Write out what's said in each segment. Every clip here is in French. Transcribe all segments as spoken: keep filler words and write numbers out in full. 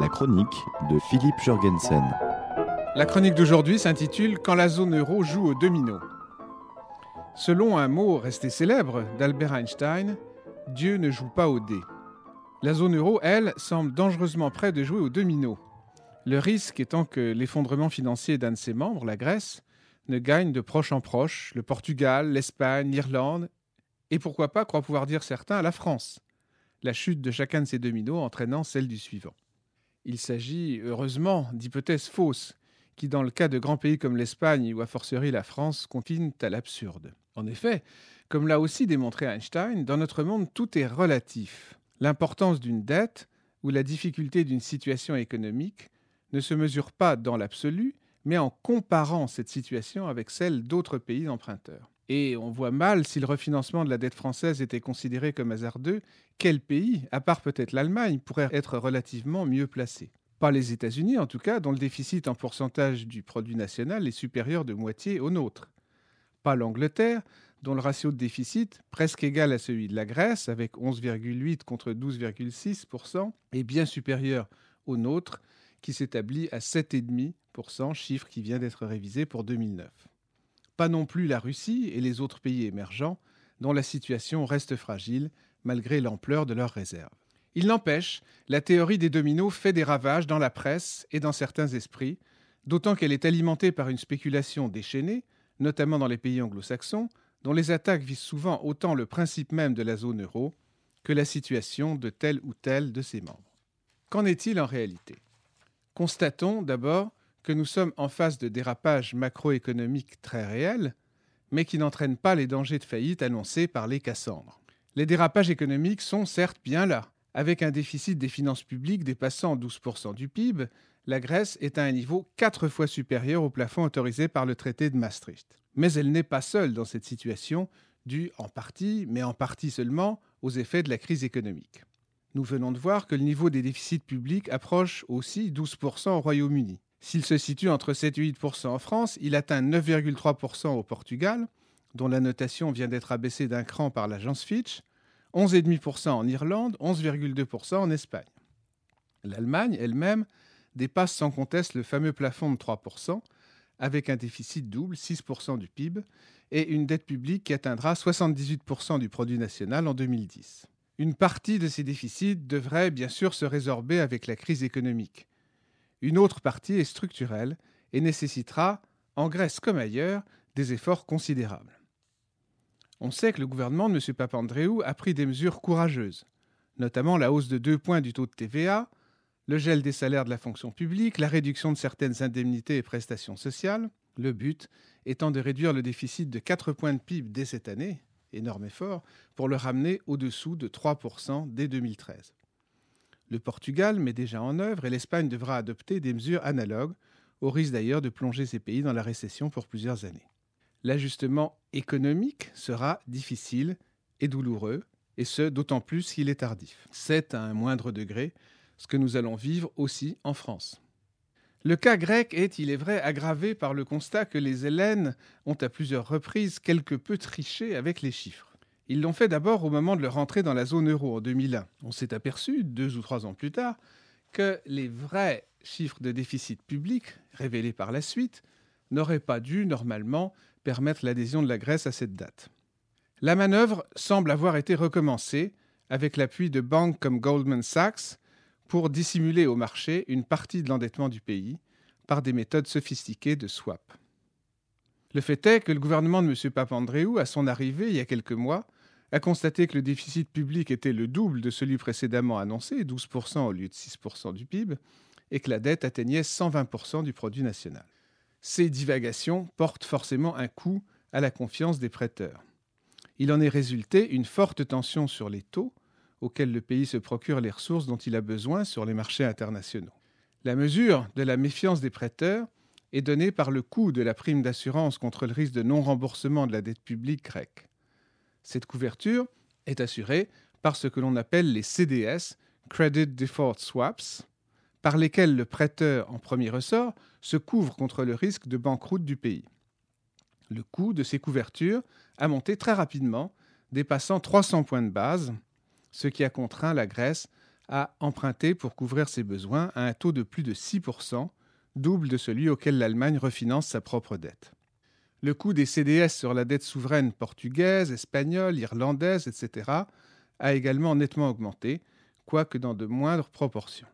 La chronique de Philippe Jurgensen. La chronique d'aujourd'hui s'intitule « Quand la zone euro joue au domino ». Selon un mot resté célèbre d'Albert Einstein, Dieu ne joue pas au dé. La zone euro, elle, semble dangereusement près de jouer au domino. Le risque étant que l'effondrement financier d'un de ses membres, la Grèce, ne gagne de proche en proche le Portugal, l'Espagne, l'Irlande et pourquoi pas, croient pouvoir dire certains, la France. La chute de chacun de ces dominos entraînant celle du suivant. Il s'agit, heureusement, d'hypothèses fausses qui, dans le cas de grands pays comme l'Espagne ou a fortiori la France, confinent à l'absurde. En effet, comme l'a aussi démontré Einstein, dans notre monde, tout est relatif. L'importance d'une dette ou la difficulté d'une situation économique ne se mesure pas dans l'absolu, mais en comparant cette situation avec celle d'autres pays emprunteurs. Et on voit mal, si le refinancement de la dette française était considéré comme hasardeux, quel pays, à part peut-être l'Allemagne, pourrait être relativement mieux placé. Pas les États-Unis en tout cas, dont le déficit en pourcentage du produit national est supérieur de moitié au nôtre. Pas l'Angleterre, dont le ratio de déficit, presque égal à celui de la Grèce, avec onze virgule huit contre douze virgule six pour cent, est bien supérieur au nôtre, qui s'établit à sept virgule cinq pour cent, chiffre qui vient d'être révisé pour deux mille neuf. Pas non plus la Russie et les autres pays émergents, dont la situation reste fragile, malgré l'ampleur de leurs réserves. Il n'empêche, la théorie des dominos fait des ravages dans la presse et dans certains esprits, d'autant qu'elle est alimentée par une spéculation déchaînée, notamment dans les pays anglo-saxons, dont les attaques visent souvent autant le principe même de la zone euro que la situation de tel ou tel de ses membres. Qu'en est-il en réalité ? Constatons d'abord que nous sommes en face de dérapages macroéconomiques très réels, mais qui n'entraînent pas les dangers de faillite annoncés par les Cassandres. Les dérapages économiques sont certes bien là. Avec un déficit des finances publiques dépassant douze pour cent du P I B, la Grèce est à un niveau quatre fois supérieur au plafond autorisé par le traité de Maastricht. Mais elle n'est pas seule dans cette situation, due en partie, mais en partie seulement, aux effets de la crise économique. Nous venons de voir que le niveau des déficits publics approche aussi douze pour cent au Royaume-Uni. S'il se situe entre sept et huit pour cent en France, il atteint neuf virgule trois pour cent au Portugal, dont la notation vient d'être abaissée d'un cran par l'agence Fitch, onze virgule cinq pour cent en Irlande, onze virgule deux pour cent en Espagne. L'Allemagne, elle-même, dépasse sans conteste le fameux plafond de trois pour cent, avec un déficit double, six pour cent du P I B, et une dette publique qui atteindra soixante-dix-huit pour cent du produit national en deux mille dix. Une partie de ces déficits devrait bien sûr se résorber avec la crise économique. Une autre partie est structurelle et nécessitera, en Grèce comme ailleurs, des efforts considérables. On sait que le gouvernement de M. Papandréou a pris des mesures courageuses, notamment la hausse de deux points du taux de T V A, le gel des salaires de la fonction publique, la réduction de certaines indemnités et prestations sociales, le but étant de réduire le déficit de quatre points de P I B dès cette année, énorme effort, pour le ramener au-dessous de trois pour cent dès deux mille treize. Le Portugal met déjà en œuvre et l'Espagne devra adopter des mesures analogues, au risque d'ailleurs de plonger ces pays dans la récession pour plusieurs années. L'ajustement économique sera difficile et douloureux, et ce, d'autant plus qu'il est tardif. C'est, à un moindre degré, ce que nous allons vivre aussi en France. Le cas grec est, il est vrai, aggravé par le constat que les Hellènes ont à plusieurs reprises quelque peu triché avec les chiffres. Ils l'ont fait d'abord au moment de leur entrée dans la zone euro en deux mille un. On s'est aperçu, deux ou trois ans plus tard, que les vrais chiffres de déficit public, révélés par la suite, n'auraient pas dû, normalement, permettre l'adhésion de la Grèce à cette date. La manœuvre semble avoir été recommencée, avec l'appui de banques comme Goldman Sachs, pour dissimuler au marché une partie de l'endettement du pays par des méthodes sophistiquées de swap. Le fait est que le gouvernement de M. Papandréou, à son arrivée il y a quelques mois, a constaté que le déficit public était le double de celui précédemment annoncé, douze pour cent au lieu de six pour cent du P I B, et que la dette atteignait cent vingt pour cent du produit national. Ces divagations portent forcément un coup à la confiance des prêteurs. Il en est résulté une forte tension sur les taux auxquels le pays se procure les ressources dont il a besoin sur les marchés internationaux. La mesure de la méfiance des prêteurs est donnée par le coût de la prime d'assurance contre le risque de non-remboursement de la dette publique grecque. Cette couverture est assurée par ce que l'on appelle les C D S, Credit Default Swaps, par lesquels le prêteur en premier ressort se couvre contre le risque de banqueroute du pays. Le coût de ces couvertures a monté très rapidement, dépassant trois cents points de base, ce qui a contraint la Grèce a emprunté pour couvrir ses besoins à un taux de plus de six pour cent, double de celui auquel l'Allemagne refinance sa propre dette. Le coût des C D S sur la dette souveraine portugaise, espagnole, irlandaise, et cetera a également nettement augmenté, quoique dans de moindres proportions.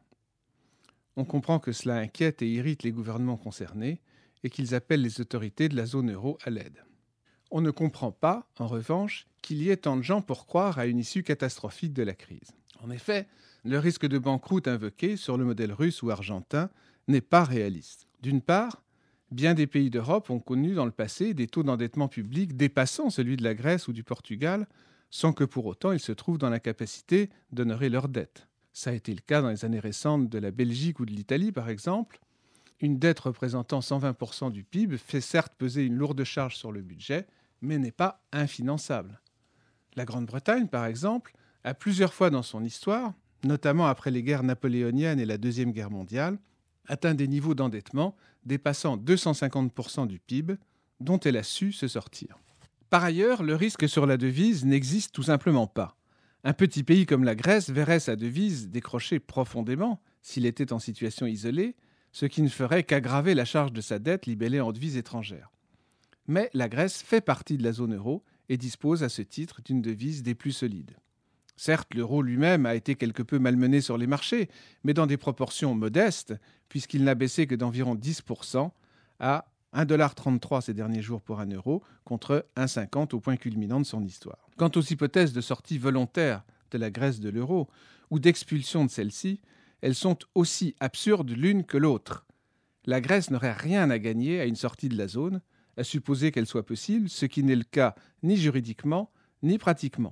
On comprend que cela inquiète et irrite les gouvernements concernés et qu'ils appellent les autorités de la zone euro à l'aide. On ne comprend pas, en revanche, qu'il y ait tant de gens pour croire à une issue catastrophique de la crise. En effet, le risque de banqueroute invoqué sur le modèle russe ou argentin n'est pas réaliste. D'une part, bien des pays d'Europe ont connu dans le passé des taux d'endettement public dépassant celui de la Grèce ou du Portugal, sans que pour autant ils se trouvent dans l'incapacité d'honorer leurs dettes. Ça a été le cas dans les années récentes de la Belgique ou de l'Italie, par exemple. Une dette représentant cent vingt pour cent du P I B fait certes peser une lourde charge sur le budget, mais n'est pas infinançable. La Grande-Bretagne, par exemple, a plusieurs fois dans son histoire, notamment après les guerres napoléoniennes et la Deuxième Guerre mondiale, atteint des niveaux d'endettement dépassant deux cent cinquante pour cent du P I B, dont elle a su se sortir. Par ailleurs, le risque sur la devise n'existe tout simplement pas. Un petit pays comme la Grèce verrait sa devise décrocher profondément s'il était en situation isolée, ce qui ne ferait qu'aggraver la charge de sa dette libellée en devises étrangères. Mais la Grèce fait partie de la zone euro et dispose à ce titre d'une devise des plus solides. Certes, l'euro lui-même a été quelque peu malmené sur les marchés, mais dans des proportions modestes, puisqu'il n'a baissé que d'environ dix pour cent à un virgule trente-trois dollar ces derniers jours pour un euro, contre un virgule cinquante au point culminant de son histoire. Quant aux hypothèses de sortie volontaire de la Grèce de l'euro ou d'expulsion de celle-ci, elles sont aussi absurdes l'une que l'autre. La Grèce n'aurait rien à gagner à une sortie de la zone, à supposer qu'elle soit possible, ce qui n'est le cas ni juridiquement ni pratiquement.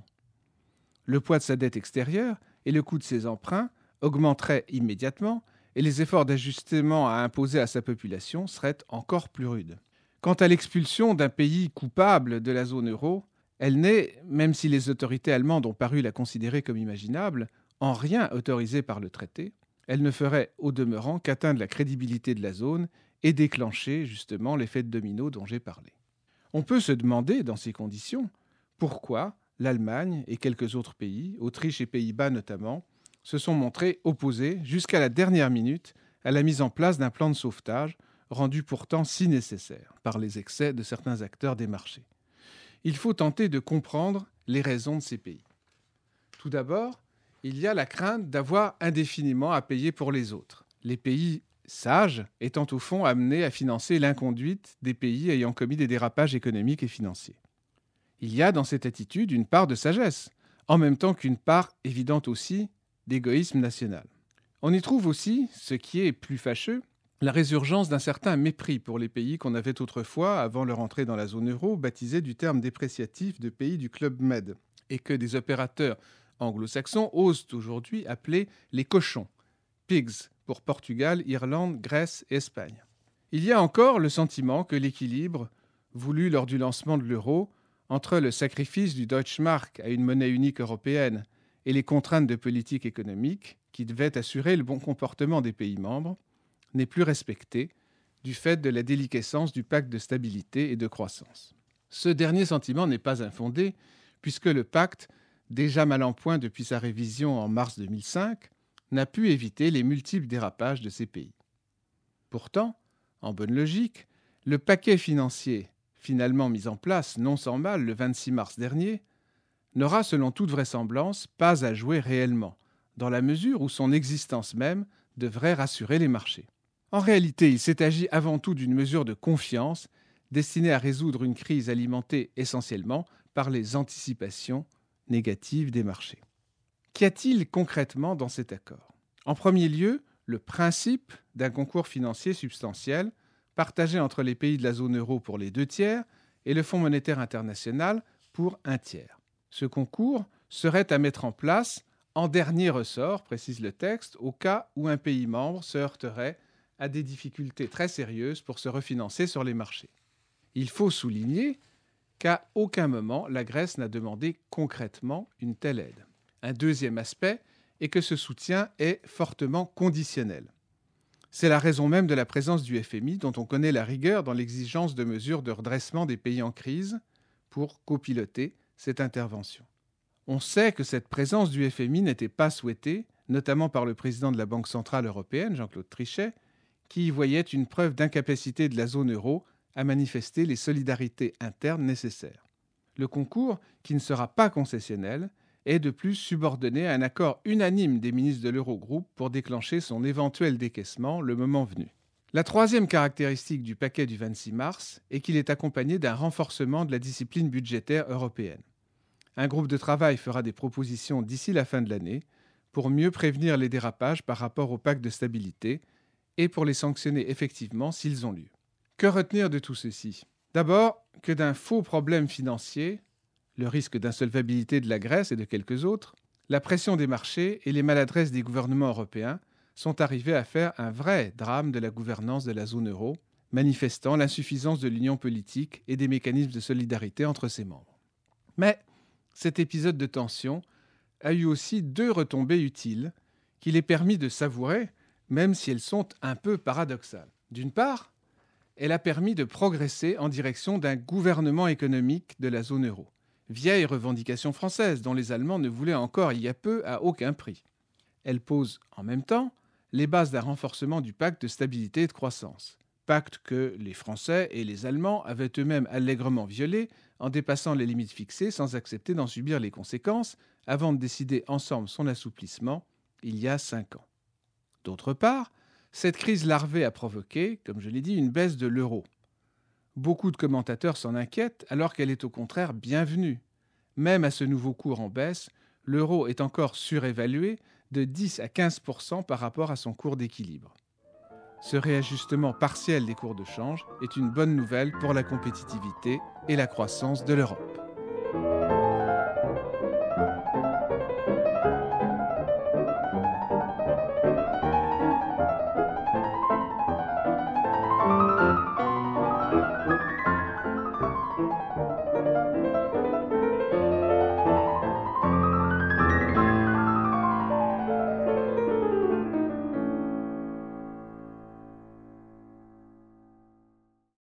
Le poids de sa dette extérieure et le coût de ses emprunts augmenteraient immédiatement et les efforts d'ajustement à imposer à sa population seraient encore plus rudes. Quant à l'expulsion d'un pays coupable de la zone euro, elle n'est, même si les autorités allemandes ont paru la considérer comme imaginable, en rien autorisée par le traité. Elle ne ferait au demeurant qu'atteindre la crédibilité de la zone et déclencher justement l'effet de domino dont j'ai parlé. On peut se demander, dans ces conditions, pourquoi l'Allemagne et quelques autres pays, Autriche et Pays-Bas notamment, se sont montrés opposés jusqu'à la dernière minute à la mise en place d'un plan de sauvetage rendu pourtant si nécessaire par les excès de certains acteurs des marchés. Il faut tenter de comprendre les raisons de ces pays. Tout d'abord, il y a la crainte d'avoir indéfiniment à payer pour les autres, les pays sages étant au fond amenés à financer l'inconduite des pays ayant commis des dérapages économiques et financiers. Il y a dans cette attitude une part de sagesse, en même temps qu'une part évidente aussi d'égoïsme national. On y trouve aussi, ce qui est plus fâcheux, la résurgence d'un certain mépris pour les pays qu'on avait autrefois, avant leur entrée dans la zone euro, baptisé du terme dépréciatif de pays du Club Med, et que des opérateurs anglo-saxons osent aujourd'hui appeler les cochons, pigs, pour Portugal, Irlande, Grèce et Espagne. Il y a encore le sentiment que l'équilibre, voulu lors du lancement de l'euro, entre le sacrifice du Deutschmark à une monnaie unique européenne et les contraintes de politique économique qui devaient assurer le bon comportement des pays membres, n'est plus respecté du fait de la déliquescence du pacte de stabilité et de croissance. Ce dernier sentiment n'est pas infondé, puisque le pacte, déjà mal en point depuis sa révision en mars deux mille cinq, n'a pu éviter les multiples dérapages de ces pays. Pourtant, en bonne logique, le paquet financier finalement mis en place, non sans mal, le vingt-six mars dernier, n'aura selon toute vraisemblance pas à jouer réellement, dans la mesure où son existence même devrait rassurer les marchés. En réalité, il s'est agi avant tout d'une mesure de confiance destinée à résoudre une crise alimentée essentiellement par les anticipations négatives des marchés. Qu'y a-t-il concrètement dans cet accord ? En premier lieu, le principe d'un concours financier substantiel partagé entre les pays de la zone euro pour les deux tiers et le Fonds monétaire international pour un tiers. Ce concours serait à mettre en place en dernier ressort, précise le texte, au cas où un pays membre se heurterait à des difficultés très sérieuses pour se refinancer sur les marchés. Il faut souligner qu'à aucun moment la Grèce n'a demandé concrètement une telle aide. Un deuxième aspect est que ce soutien est fortement conditionnel. C'est la raison même de la présence du F M I, dont on connaît la rigueur dans l'exigence de mesures de redressement des pays en crise pour copiloter cette intervention. On sait que cette présence du F M I n'était pas souhaitée, notamment par le président de la Banque centrale européenne, Jean-Claude Trichet, qui y voyait une preuve d'incapacité de la zone euro à manifester les solidarités internes nécessaires. Le concours, qui ne sera pas concessionnel, est de plus subordonné à un accord unanime des ministres de l'Eurogroupe pour déclencher son éventuel décaissement le moment venu. La troisième caractéristique du paquet du vingt-six mars est qu'il est accompagné d'un renforcement de la discipline budgétaire européenne. Un groupe de travail fera des propositions d'ici la fin de l'année pour mieux prévenir les dérapages par rapport au pacte de stabilité et pour les sanctionner effectivement s'ils ont lieu. Que retenir de tout ceci ? D'abord, que d'un faux problème financier, le risque d'insolvabilité de la Grèce et de quelques autres, la pression des marchés et les maladresses des gouvernements européens sont arrivés à faire un vrai drame de la gouvernance de la zone euro, manifestant l'insuffisance de l'union politique et des mécanismes de solidarité entre ses membres. Mais cet épisode de tension a eu aussi deux retombées utiles qu'il est permis de savourer, même si elles sont un peu paradoxales. D'une part, elle a permis de progresser en direction d'un gouvernement économique de la zone euro. Vieille revendication française dont les Allemands ne voulaient encore il y a peu à aucun prix. Elle pose en même temps les bases d'un renforcement du pacte de stabilité et de croissance. Pacte que les Français et les Allemands avaient eux-mêmes allègrement violé en dépassant les limites fixées sans accepter d'en subir les conséquences avant de décider ensemble son assouplissement il y a cinq ans. D'autre part, cette crise larvée a provoqué, comme je l'ai dit, une baisse de l'euro. Beaucoup de commentateurs s'en inquiètent alors qu'elle est au contraire bienvenue. Même à ce nouveau cours en baisse, l'euro est encore surévalué de dix à quinze pour cent par rapport à son cours d'équilibre. Ce réajustement partiel des cours de change est une bonne nouvelle pour la compétitivité et la croissance de l'Europe.